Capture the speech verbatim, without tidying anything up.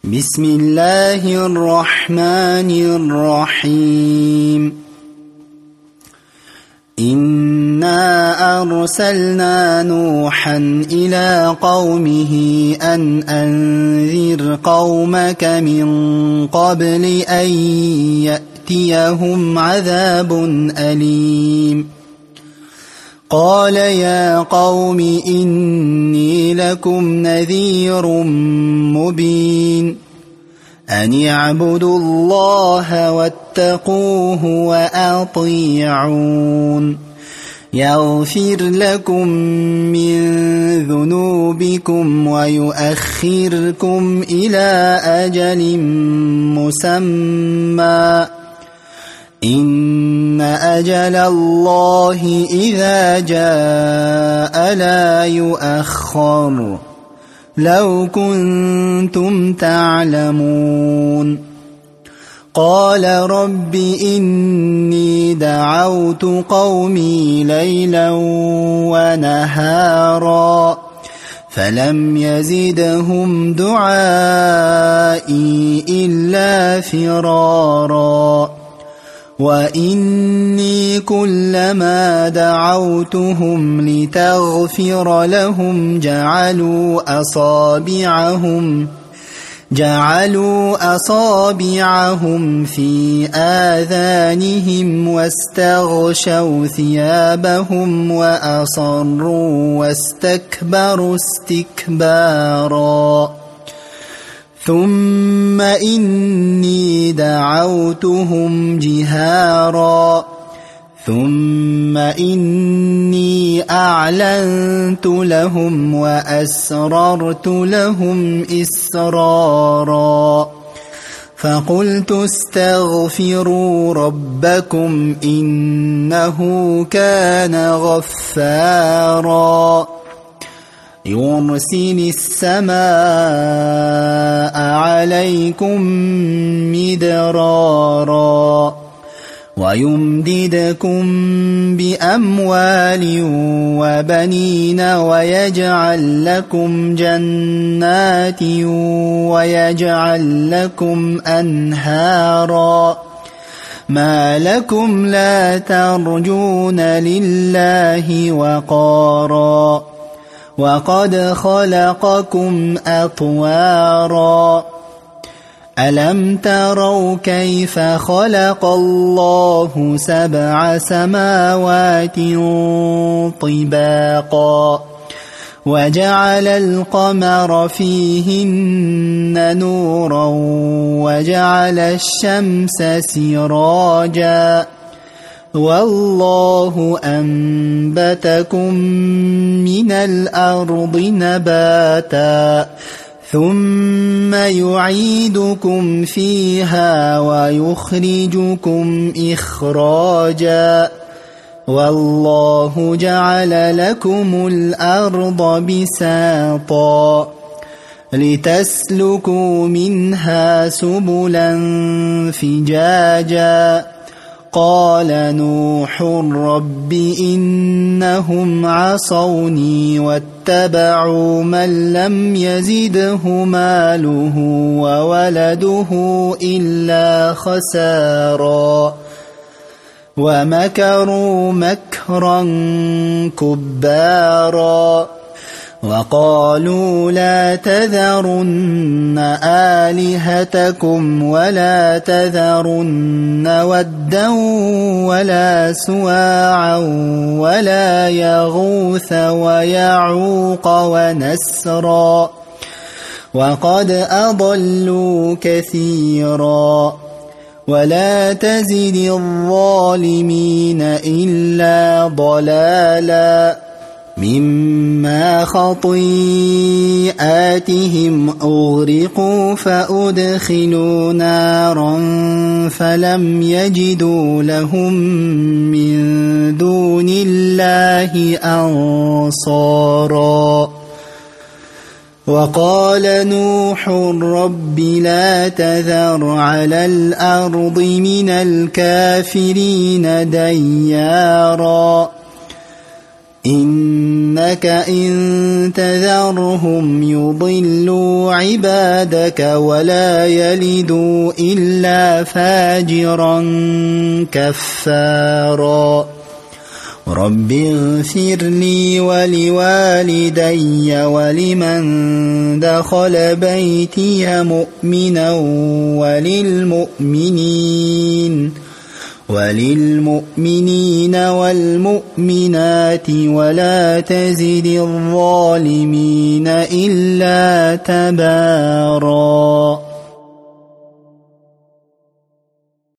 بسم الله الرحمن الرحيم إنا أرسلنا نوحا إلى قومه أن أنذر قومك من قبل أن يأتيهم عذاب أليم قال يا قوم إني لكم نذير مبين أن اعبدوا الله واتقوه وأطيعون يغفر لكم من ذنوبكم ويؤخركم إلى أجل مسمى إن أجل الله إذا جاء لا يؤخر لو كنتم تعلمون قال رب إني دعوت قومي ليلا ونهارا فلم يزدهم دعائي إلا فرارا وإني كلما دعوتهم لتغفر لهم جعلوا أصابعهم جعلوا أصابعهم في آذانهم واستغشوا ثيابهم وأصروا واستكبروا استكبارا ثم إني دعوتهم جهارا ثم إني أعلنت لهم وأسررت لهم إسرارا فقلت استغفروا ربكم إنه كان غفارا يرسل السماء عليكم مدرارا ويمددكم بأموال وبنين ويجعل لكم جنات ويجعل لكم أنهارا ما لكم لا ترجون لله وقارا وقد خلقكم أطوارا ألم تروا كيف خلق الله سبع سماوات طباقا وجعل القمر فيهن نورا وجعل الشمس سراجا والله أنبتكم من الأرض نباتا ثم يعيدكم فيها ويخرجكم إخراجا والله جعل لكم الأرض بساطا لتسلكوا منها سبلا فجاجا قال نوح رب إنهم عصوني واتبعوا من لم يزده ماله وولده إلا خسارا ومكروا مكرا كبارا وقالوا لا تذرن آلهتكم ولا تذرن ودا ولا سواعا ولا يغوث ويعوق ونسرا وقد أضلوا كثيرا ولا تزد الظالمين إلا ضلالا مما خطيئاتهم أغرقوا فأدخلوا نارا فلم يجدوا لهم من دون الله أنصارا وقال نوح رب لا تذر على الأرض من الكافرين ديارا إنك إن تذرهم يضلوا عبادك ولا يلدوا إلا فاجرا كفارا رب اغفر لي ولوالدي ولمن دخل بيتي مؤمنا وللمؤمنين وللمؤمنين والمؤمنات ولا تزد الظالمين إلا تبارا.